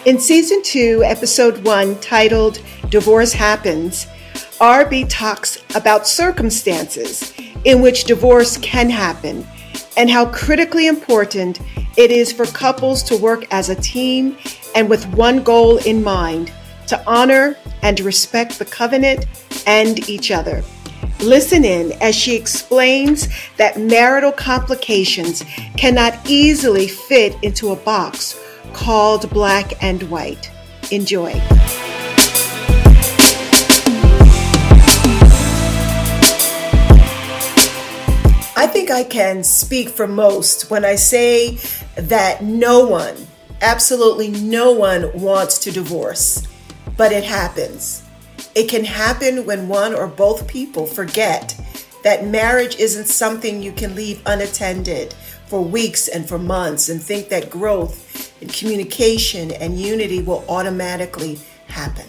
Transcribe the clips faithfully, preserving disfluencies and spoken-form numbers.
In Season two, Episode one, titled Divorce Happens, R B talks about circumstances in which divorce can happen and how critically important it is for couples to work as a team and with one goal in mind, to honor and respect the covenant and each other. Listen in as she explains that marital complications cannot easily fit into a box called black and white. Enjoy. I think I can speak for most when I say that no one, absolutely no one wants to divorce, but it happens. It can happen when one or both people forget that marriage isn't something you can leave unattended for weeks and for months and think that growth and communication and unity will automatically happen.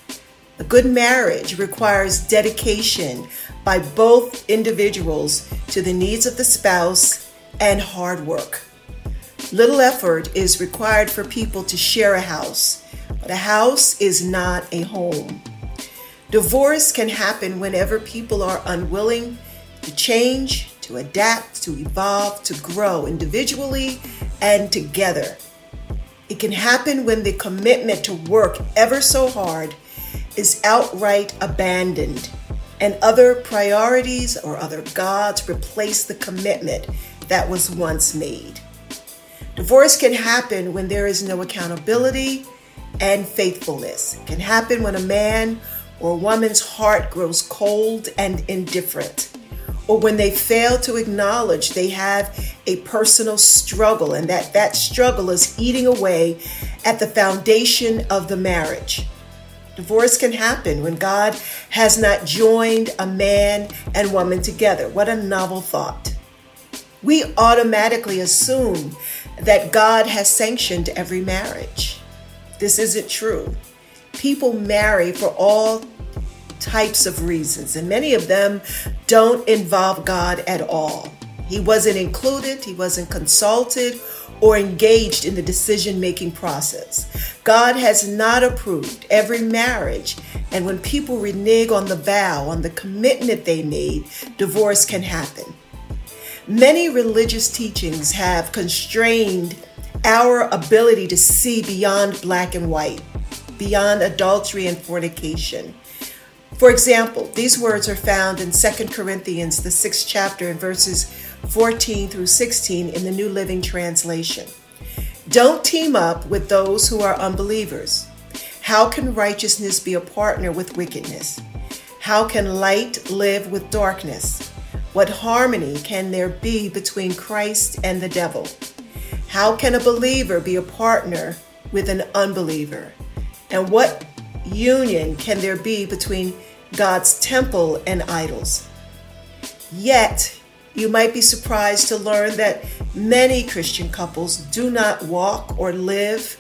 A good marriage requires dedication by both individuals to the needs of the spouse and hard work. Little effort is required for people to share a house, but a house is not a home. Divorce can happen whenever people are unwilling to change, to adapt, to evolve, to grow individually and together. It can happen when the commitment to work ever so hard is outright abandoned and other priorities or other gods replace the commitment that was once made. Divorce can happen when there is no accountability and faithfulness. It can happen when a man or a woman's heart grows cold and indifferent, or when they fail to acknowledge they have a personal struggle and that that struggle is eating away at the foundation of the marriage. Divorce can happen when God has not joined a man and woman together. What a novel thought. We automatically assume that God has sanctioned every marriage. This isn't true. People marry for all types of reasons, and many of them don't involve God at all. He wasn't included, he wasn't consulted or engaged in the decision-making process. God has not approved every marriage, and when people renege on the vow, on the commitment they made, divorce can happen. Many religious teachings have constrained our ability to see beyond black and white, beyond adultery and fornication. For example, these words are found in Second Corinthians, the sixth chapter, in verses fourteen through sixteen in the New Living Translation. Don't team up with those who are unbelievers. How can righteousness be a partner with wickedness? How can light live with darkness? What harmony can there be between Christ and the devil? How can a believer be a partner with an unbeliever? And what union can there be between God's temple and idols? Yet, you might be surprised to learn that many Christian couples do not walk or live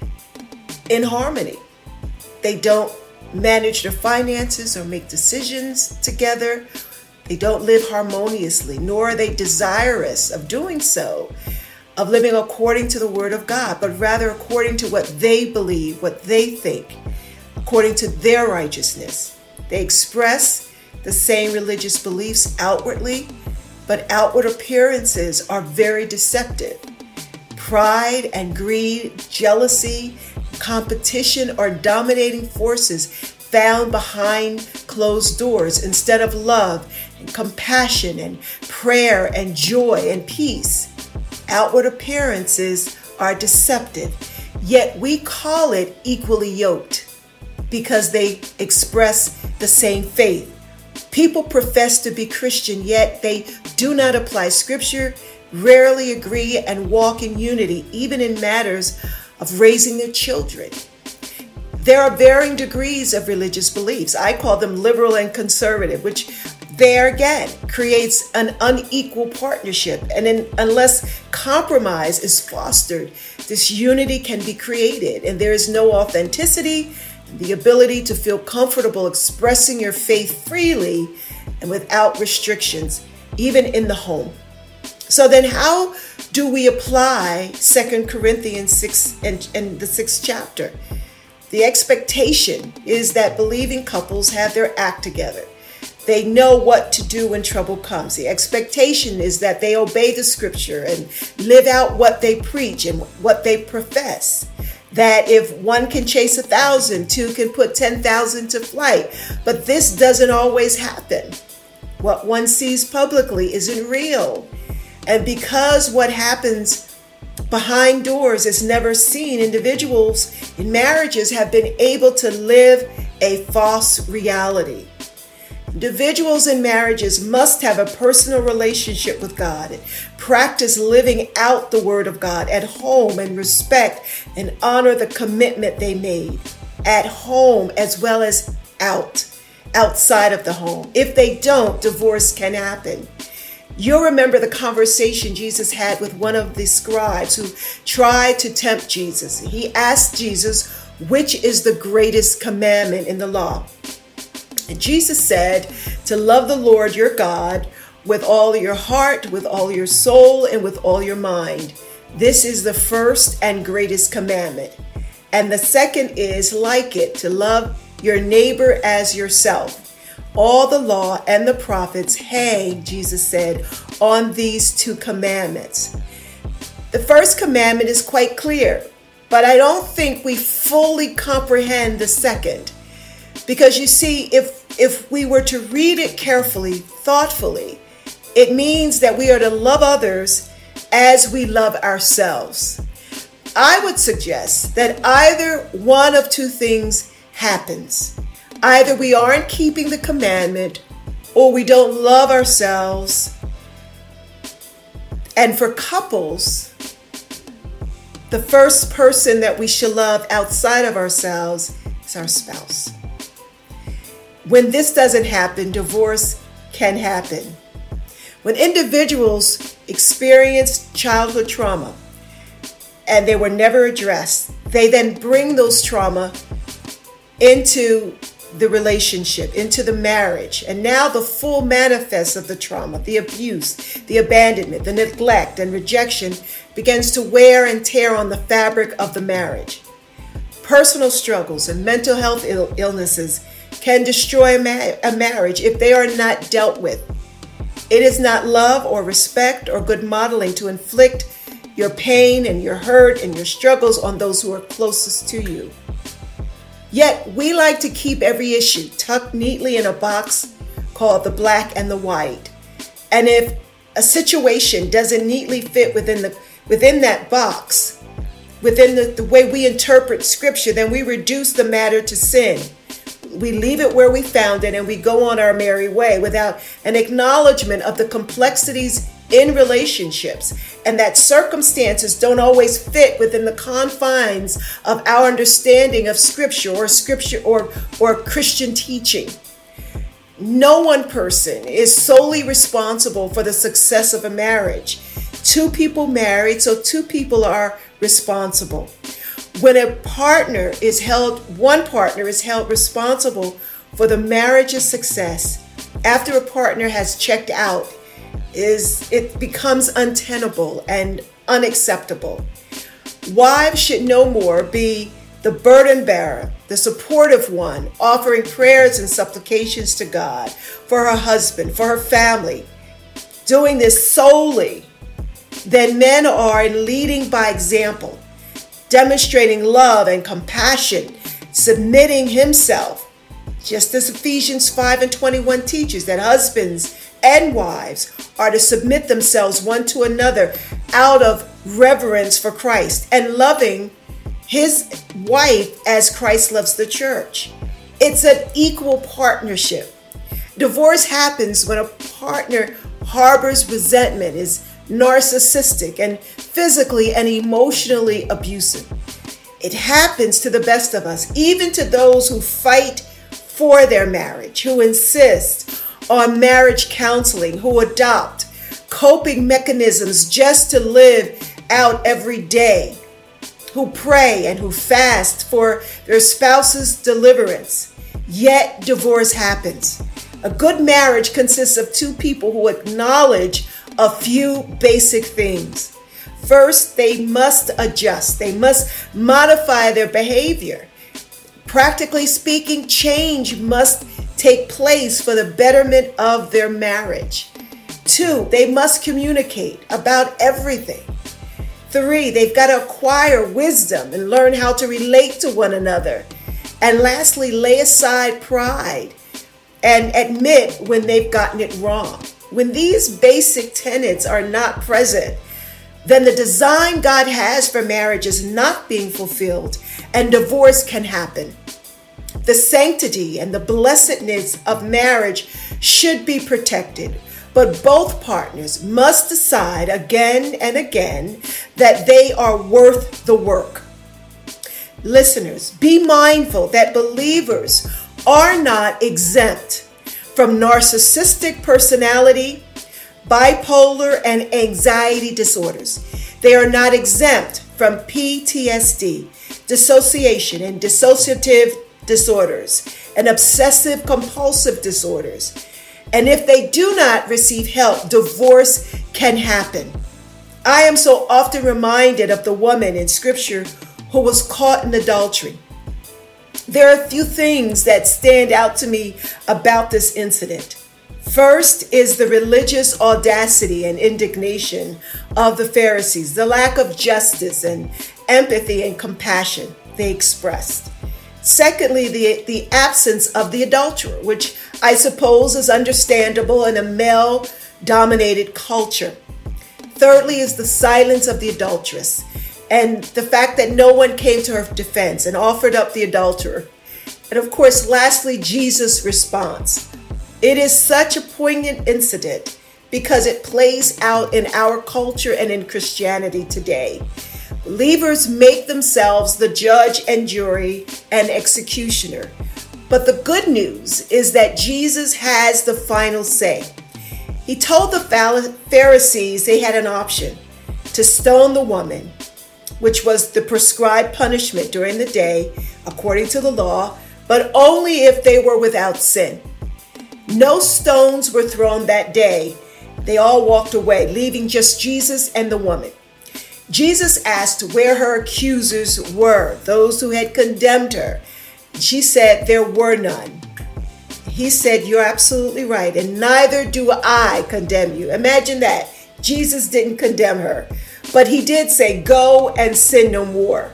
in harmony. They don't manage their finances or make decisions together. They don't live harmoniously, nor are they desirous of doing so, of living according to the Word of God, but rather according to what they believe, what they think, according to their righteousness. They express the same religious beliefs outwardly, but outward appearances are very deceptive. Pride and greed, jealousy, competition are dominating forces found behind closed doors instead of love and compassion and prayer and joy and peace. Outward appearances are deceptive, yet we call it equally yoked because they express the same faith. People profess to be Christian, yet they do not apply Scripture, rarely agree, and walk in unity, even in matters of raising their children. There are varying degrees of religious beliefs. I call them liberal and conservative, which there again creates an unequal partnership. And in, unless compromise is fostered, this unity can be created, and there is no authenticity, the ability to feel comfortable expressing your faith freely and without restrictions, even in the home. So then how do we apply Second Corinthians six and, and the sixth chapter? The expectation is that believing couples have their act together. They know what to do when trouble comes. The expectation is that they obey the scripture and live out what they preach and what they profess. That if one can chase a thousand, two can put ten thousand to flight. But this doesn't always happen. What one sees publicly isn't real. And because what happens behind doors is never seen, individuals in marriages have been able to live a false reality. Individuals in marriages must have a personal relationship with God, practice living out the Word of God at home, and respect and honor the commitment they made at home as well as out, outside of the home. If they don't, divorce can happen. You'll remember the conversation Jesus had with one of the scribes who tried to tempt Jesus. He asked Jesus, which is the greatest commandment in the law? And Jesus said to love the Lord your God with all your heart, with all your soul, and with all your mind. This is the first and greatest commandment. And the second is like it, to love your neighbor as yourself. All the law and the prophets hang, Jesus said, on these two commandments. The first commandment is quite clear, but I don't think we fully comprehend the second. Because you see, if if we were to read it carefully, thoughtfully, it means that we are to love others as we love ourselves. I would suggest that either one of two things happens. Either we aren't keeping the commandment, or we don't love ourselves. And for couples, the first person that we should love outside of ourselves is our spouse. When this doesn't happen, divorce can happen. When individuals experience childhood trauma and they were never addressed, they then bring those trauma into the relationship, into the marriage. And now the full manifest of the trauma, the abuse, the abandonment, the neglect and rejection begins to wear and tear on the fabric of the marriage. Personal struggles and mental health Ill- illnesses can destroy a, ma- a marriage if they are not dealt with. It is not love or respect or good modeling to inflict your pain and your hurt and your struggles on those who are closest to you. Yet we like to keep every issue tucked neatly in a box called the black and the white. And if a situation doesn't neatly fit within the within that box, within the, the way we interpret scripture, then we reduce the matter to sin. We leave it where we found it and we go on our merry way without an acknowledgement of the complexities in relationships, and that circumstances don't always fit within the confines of our understanding of scripture or scripture or, or Christian teaching. No one person is solely responsible for the success of a marriage. Two people married, so two people are responsible. When a partner is held, one partner is held responsible for the marriage's success after a partner has checked out, is it becomes untenable and unacceptable. Wives should no more be the burden bearer, the supportive one, offering prayers and supplications to God for her husband, for her family, doing this solely, than men are in leading by example, demonstrating love and compassion, submitting himself, just as Ephesians five and twenty-one teaches that husbands and wives are to submit themselves one to another out of reverence for Christ and loving his wife as Christ loves the church. It's an equal partnership. Divorce happens when a partner harbors resentment, is narcissistic, and physically and emotionally abusive. It happens to the best of us, even to those who fight for their marriage, who insist on marriage counseling, who adopt coping mechanisms just to live out every day, who pray and who fast for their spouse's deliverance. Yet divorce happens. A good marriage consists of two people who acknowledge a few basic things. First, they must adjust. They must modify their behavior. Practically speaking, change must take place for the betterment of their marriage. Two, they must communicate about everything. Three, they've got to acquire wisdom and learn how to relate to one another. And lastly, lay aside pride and admit when they've gotten it wrong. When these basic tenets are not present, then the design God has for marriage is not being fulfilled and divorce can happen. The sanctity and the blessedness of marriage should be protected, but both partners must decide again and again that they are worth the work. Listeners, be mindful that believers are not exempt from narcissistic personality, bipolar, and anxiety disorders. They are not exempt from P T S D, dissociation and dissociative disorders, and obsessive compulsive disorders. And if they do not receive help, divorce can happen. I am so often reminded of the woman in Scripture who was caught in adultery. There are a few things that stand out to me about this incident. First is the religious audacity and indignation of the Pharisees, the lack of justice and empathy and compassion they expressed. Secondly, the, the absence of the adulterer, which I suppose is understandable in a male-dominated culture. Thirdly is the silence of the adulteress and the fact that no one came to her defense and offered up the adulterer. And of course, lastly, Jesus' response. It is such a poignant incident because it plays out in our culture and in Christianity today. Believers make themselves the judge and jury and executioner. But the good news is that Jesus has the final say. He told the Pharisees they had an option to stone the woman, which was the prescribed punishment during the day, according to the law, but only if they were without sin. No stones were thrown that day. They all walked away, leaving just Jesus and the woman. Jesus asked where her accusers were, those who had condemned her. She said there were none. He said, you're absolutely right, and neither do I condemn you. Imagine that. Jesus didn't condemn her, but he did say, go and sin no more.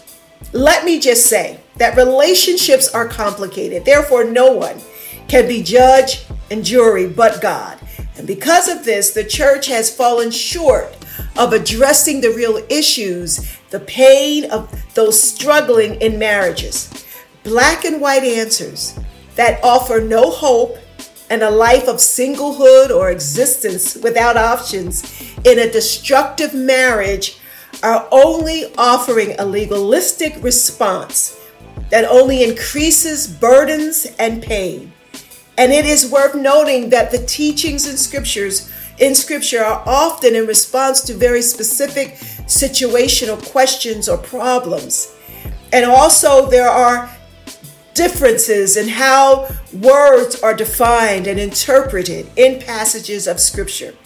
Let me just say that relationships are complicated. Therefore, no one can be judge and jury but God. And because of this, the church has fallen short of addressing the real issues, the pain of those struggling in marriages. Black and white answers that offer no hope and a life of singlehood or existence without options in a destructive marriage are only offering a legalistic response that only increases burdens and pain. And it is worth noting that the teachings in scriptures in scripture are often in response to very specific situational questions or problems. And also there are differences in how words are defined and interpreted in passages of scripture.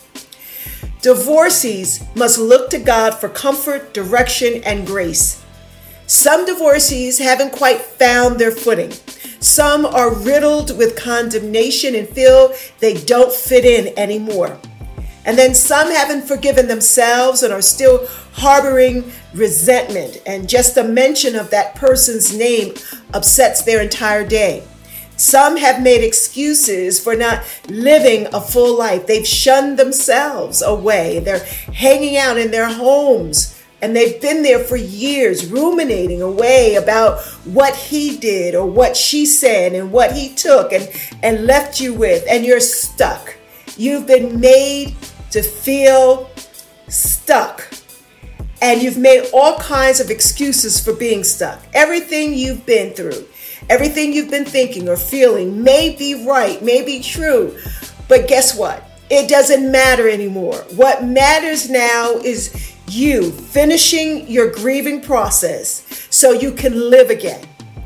Divorcees must look to God for comfort, direction, and grace. Some divorcees haven't quite found their footing. Some are riddled with condemnation and feel they don't fit in anymore. And then some haven't forgiven themselves and are still harboring resentment. And just a mention of that person's name upsets their entire day. Some have made excuses for not living a full life. They've shunned themselves away. They're hanging out in their homes. And they've been there for years, ruminating away about what he did or what she said and what he took and, and left you with. And you're stuck. You've been made to feel stuck. And you've made all kinds of excuses for being stuck. Everything you've been through, everything you've been thinking or feeling may be right, may be true. But guess what? It doesn't matter anymore. What matters now is you finishing your grieving process so you can live again.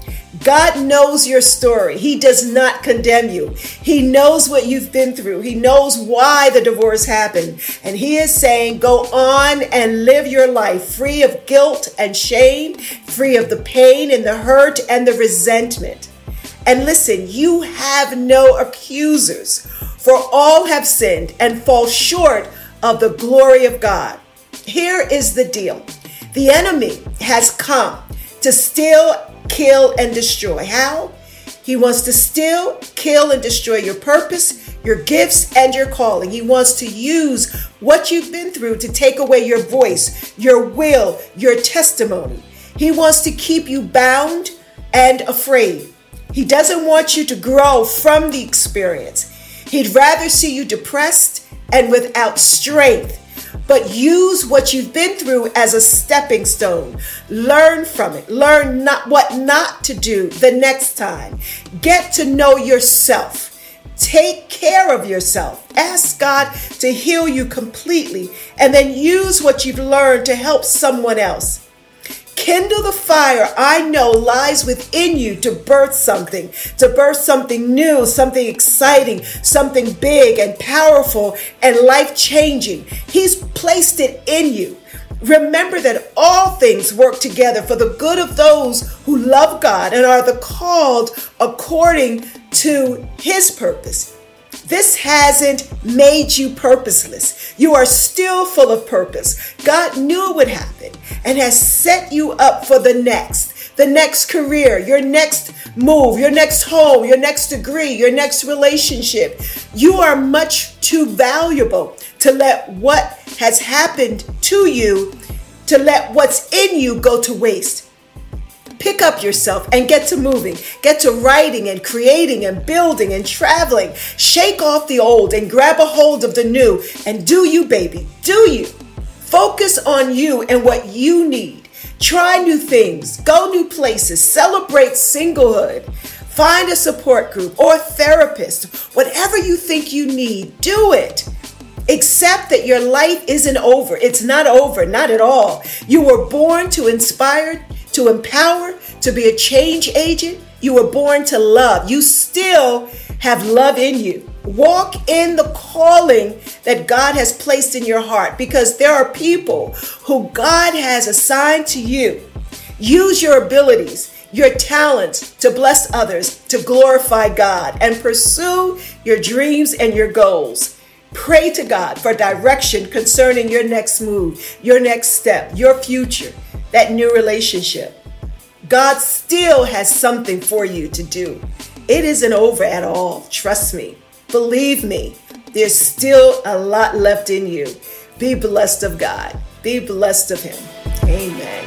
God knows your story. He does not condemn you. He knows what you've been through. He knows why the divorce happened. And he is saying, go on and live your life free of guilt and shame, free of the pain and the hurt and the resentment. And listen, you have no accusers, for all have sinned and fall short of the glory of God. Here is the deal. The enemy has come to steal, kill, and destroy. How? He wants to steal, kill, and destroy your purpose, your gifts, and your calling. He wants to use what you've been through to take away your voice, your will, your testimony. He wants to keep you bound and afraid. He doesn't want you to grow from the experience. He'd rather see you depressed and without strength. But use what you've been through as a stepping stone. Learn from it. Learn not what not to do the next time. Get to know yourself. Take care of yourself. Ask God to heal you completely, and then use what you've learned to help someone else. Kindle the fire I know lies within you to birth something, to birth something new, something exciting, something big and powerful and life-changing. He's placed it in you. Remember that all things work together for the good of those who love God and are the called according to his purpose. This hasn't made you purposeless. You are still full of purpose. God knew it would happen and has set you up for the next, the next career, your next move, your next home, your next degree, your next relationship. You are much too valuable to let what has happened to you, to let what's in you go to waste. Pick up yourself and get to moving. Get to writing and creating and building and traveling. Shake off the old and grab a hold of the new. And do you, baby. Do you. Focus on you and what you need. Try new things. Go new places. Celebrate singlehood. Find a support group or therapist. Whatever you think you need, do it. Accept that your life isn't over. It's not over, not at all. You were born to inspire, to empower, to be a change agent. You were born to love. You still have love in you. Walk in the calling that God has placed in your heart, because there are people who God has assigned to you. Use your abilities, your talents to bless others, to glorify God, and pursue your dreams and your goals. Pray to God for direction concerning your next move, your next step, your future, that new relationship. God still has something for you to do. It isn't over at all. Trust me. Believe me. There's still a lot left in you. Be blessed of God. Be blessed of him. Amen.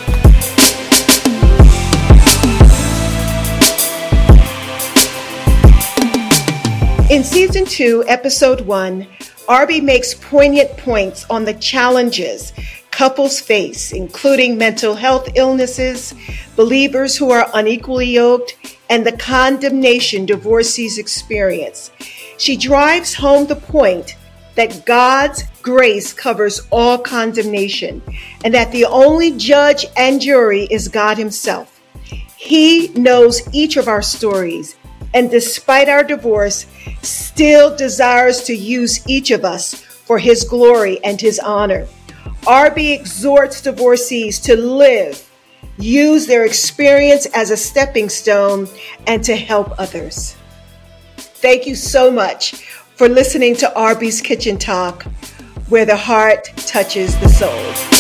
In season two, episode one, Arby makes poignant points on the challenges couples face, including mental health illnesses, believers who are unequally yoked, and the condemnation divorcees experience. She drives home the point that God's grace covers all condemnation, and that the only judge and jury is God himself. He knows each of our stories, and despite our divorce, still desires to use each of us for his glory and his honor. Arby exhorts divorcees to live, use their experience as a stepping stone, and to help others. Thank you so much for listening to Arby's Kitchen Talk, where the heart touches the soul.